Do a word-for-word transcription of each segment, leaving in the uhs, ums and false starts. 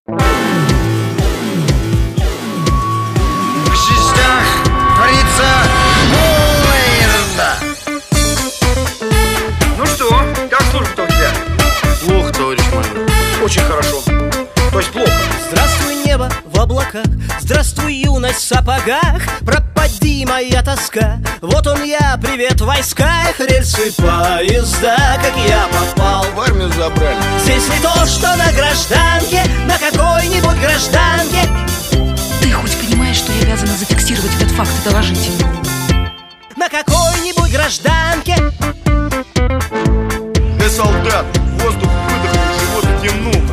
В частях творится полная ерунда. Ну что, как служба-то у тебя? Плохо, товарищ майор. Очень хорошо. То есть плохо. Здравствуй, небо в облаках, здравствуй, юность в сапогах. Пропади моя тоска, вот он я, привет в войсках. Рельсы поезда, как я попал В армию забрали. здесь не то, что на гражданке, на какой-нибудь гражданке. Ты хоть понимаешь, что я обязана зафиксировать этот факт и доложить? На какой-нибудь гражданке. Ты солдат, воздух выдохнул, живот втянул.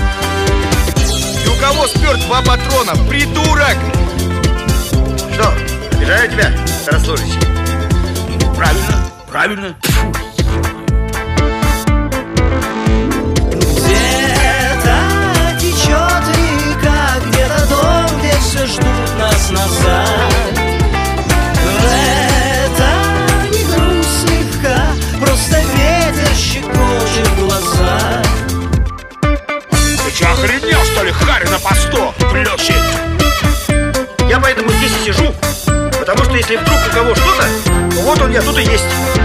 И у кого спер два патрона, придурок? Что, обижаю тебя, старослужащий? Правильно, правильно. Где-то течет река, где-то дом, где все ждут нас назад. Это не грусть слегка, просто ветер щекочет глаза. Ты че, охренел, что ли, харь на посту? Плющит. Я поэтому здесь и сижу, потому что если вдруг у кого что-то, то вот он я тут и есть.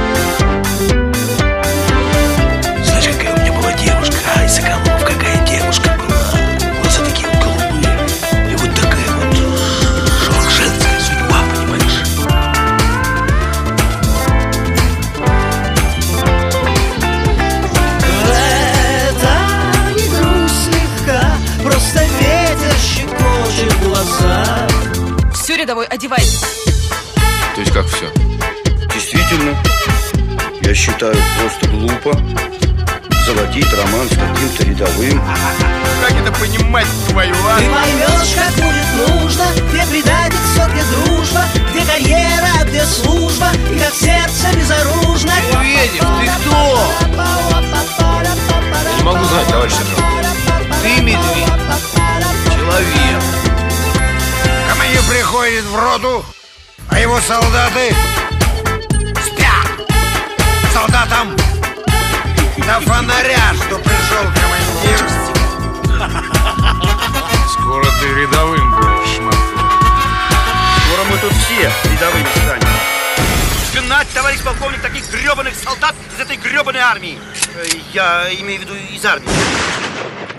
Знаешь, какая у меня была девушка? Ай, Соколов, какая девушка была. Глаза такие вот голубые. И вот такая вот шок, женская судьба, понимаешь? Это не грусть слегка, просто ветер щекочет глаза. Все, рядовой, одевайтесь. То есть как все? Действительно, я считаю просто глупо заводить роман с каким-то рядовым. Как это понимать, твою, а? Ты поймешь, как будет нужно, где предательство, где дружба, где карьера, а где служба, и как сердце безоружно. Медведев, ты кто? Я не могу знать, товарищ сержант. Ты медведь. Человек. Командир приходит в роту, а его солдаты спят. Солдатам до фонаря, что пришел командир. Скоро ты рядовым будешь, смотри. Скоро мы тут все рядовыми станем. Гнать, товарищ полковник, таких гребаных солдат из этой гребаной армии. Э, Я имею в виду из армии.